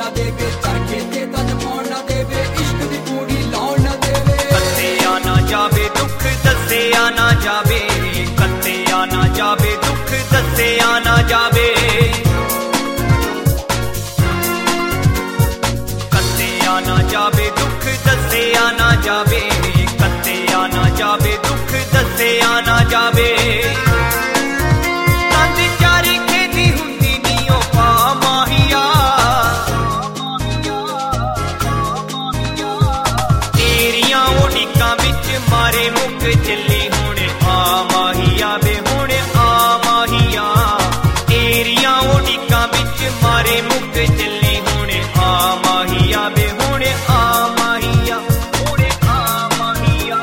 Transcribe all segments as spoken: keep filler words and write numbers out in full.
ना देवे, चरखे ते तन पाउण ना देवे, इश्क दी पूरी लाउण ना देवे। कत्तिया ना जावे दुख दस्सिया ना जावे, कत्तिया ना जावे दुख दस्सिया ना जावे, कत्तिया ना जावे दुख दस्सिया ना जावे, कत्तिया ना जावे दुख दस्सिया ना जावे। मारे मुक चली हुणे आ माहिया वे हुणे आ माहिया, तेरिया उड़िका बिच मारे मुक चली हुणे आ माहिया वे हुणे आ माहिया, हुणे आ माहिया।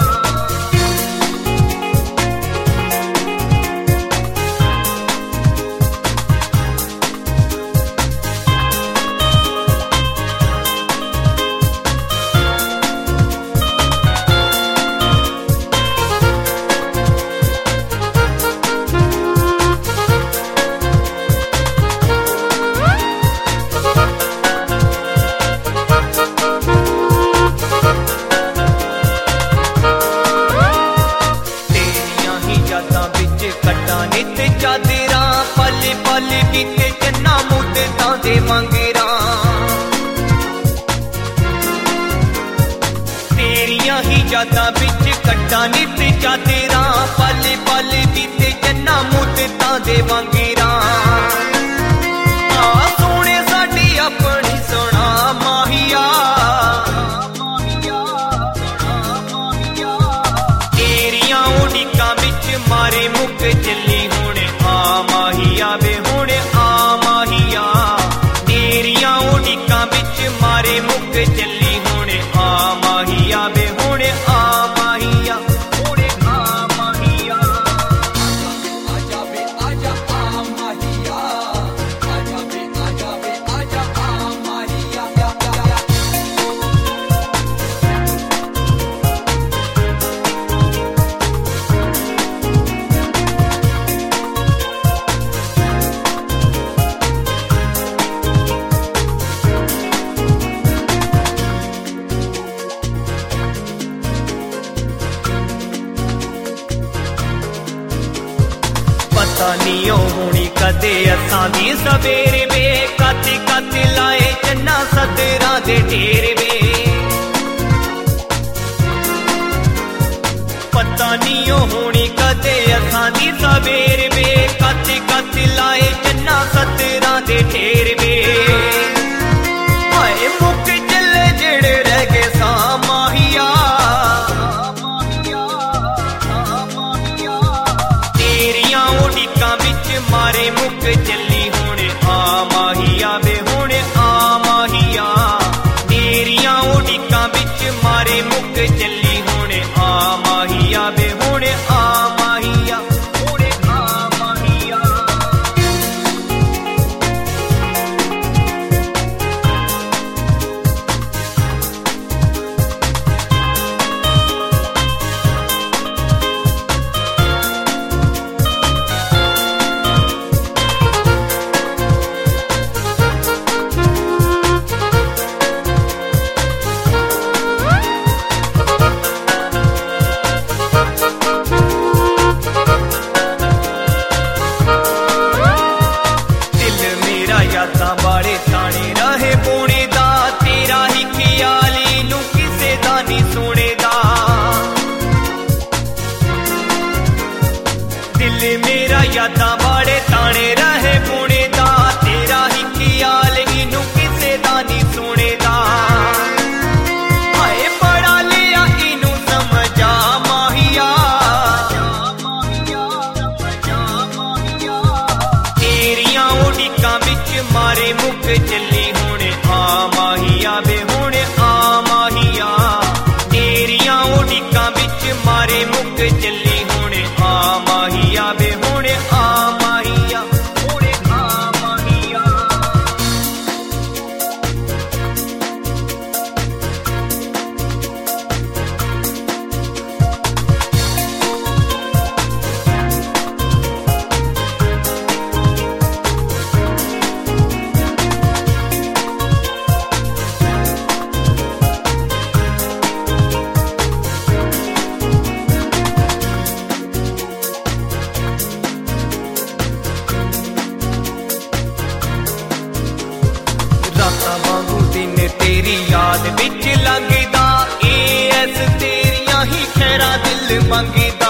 कट्टा नित चादरा पल पल बीते चन्ना मुद्दतां दे मंगरा, तेरियां ही यादां बिच कट्टा नित चादरा पल पल बीते चन्ना मुद्दतां दे मंगरा। आ सोने साडी अपनी सुना माहिया, तेरियां उड़िकां बिच मारे मुक चली हुणे आ माहिया वे हुणे आ माहिया, तेरियां उड़िकां बिच मारे मुक चली हुणे आ माहिया वे हुणे आ माहिया, हुणे आ माहिया। आजा वे आजा आ माहिया, आजा वे आजा वे आजा आ माहिया। पता नहीं होनी कदे असां दी सवेरे वे, कत कत लाए चन्ना सदरा दे ढेर वे। पता नहीं होनी कदे असां दी सवेरे वे, कत कत लाए चन्ना सदरा दे ढेर वे। हाय मुक चले जेड़े रह गए सा माहिया, मारे मुक चली हुणे आ माहिया वे हुणे आ माहिया, तेरियां उड़िकां बिच मारे मुक चली हुणे आ माहिया वे हुणे आ माहिया, हुणे आ माहिया। यादां वाले ताने रहे पोने दा, तेरा ही ख्याल इनू किसे दा नी सुने दा। दिल मेरा यादां वाले ताने रहे पोने दा, तेरा ही ख्याल इनू किसे दा नी सुने दा। हाय बड़ा लिया इनू समझा माहिया, तेरियां उड़िकां बिच मारे मुक चली हुणे आ रातां वांगू दिन तेरी याद विच लंघदा ए ऐस तेरियां ही खैरां दिल मंगदा